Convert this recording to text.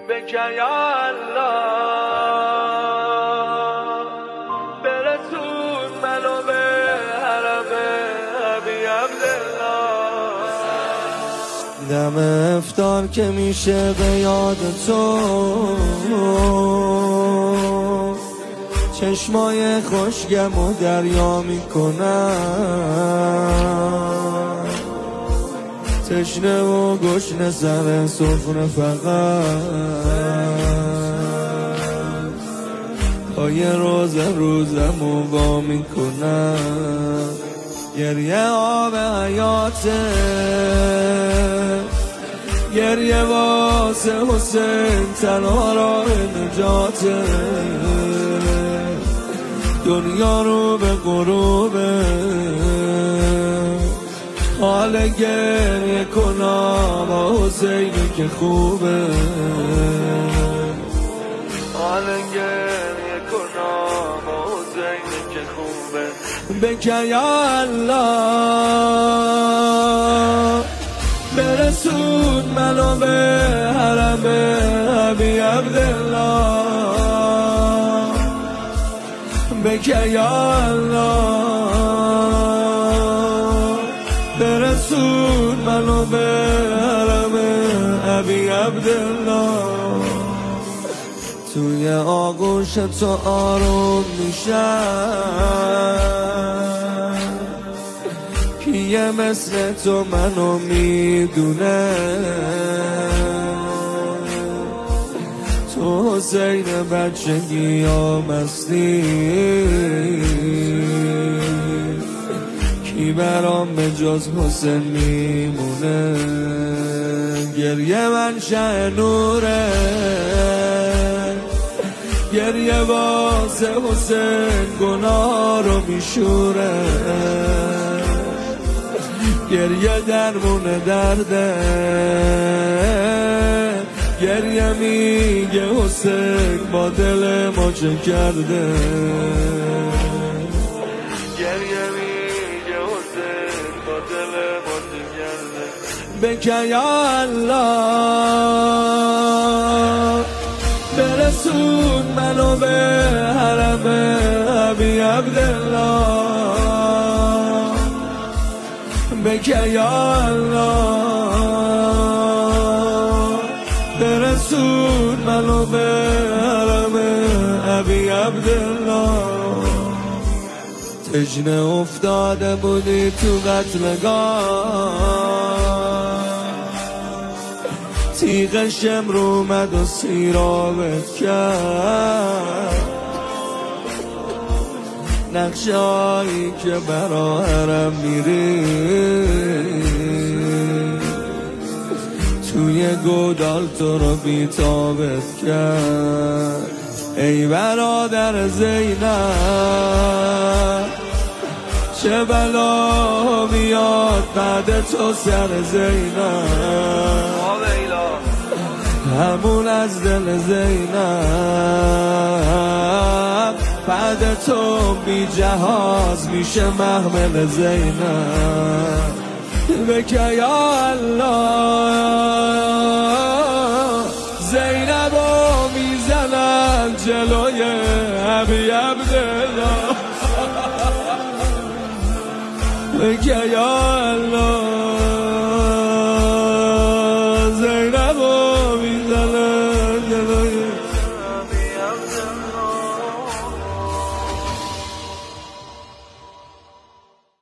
بکن یا الله برسون منو به حرم ابی عبدالله. دم افطار که میشه به یاد تو چشمای خوشگم و دریا میکنم، تشنه و گشنه سر سفره فقط پای روزم وا میکنم. گریه آب حیاته، گریه واسه حسین تنها راه نجاته، دنیا رو به غروبه حال گریه کنم با حسینی که خوبه، حال گریه کنم با حسینی که خوبه. بکن یا الله برسون منو به حرم ابی عبدالله. بکن یا الله برسون منو به حرم ابی عبدالله. توی آغوش تو آروم میشم، کیه مثل تو منو میدونه، تو حسین بچگی یا مستی، کی برام به جز حسین میمونه. گریه منشأ نوره، گریه واسه حسین گناه رو میشوره، گریه درمون درده، گریه میگه حسین با دل ما چه کرده، گریه میگه حسین با دل ما چه کرده. بکن یا الله برسون منو به حرم ابی عبدالله. بکن یا الله برسون منو به حرم ابی عبدالله. تشنه افتاده بودی تو قتلگاه، تیغ شمر اومد و سیرابت کرد، نقشایی که برا حرم میری توی گودال تو رو بیتابت کرد. ای برادر زینب چه بلا میاد بعد تو سر زینب، همون از دل زینب بعد تو بی جهاز میشه محمل زینب. بکن یا الله زینبو میزنن جلوی ابی عبدالله. بکن یا الله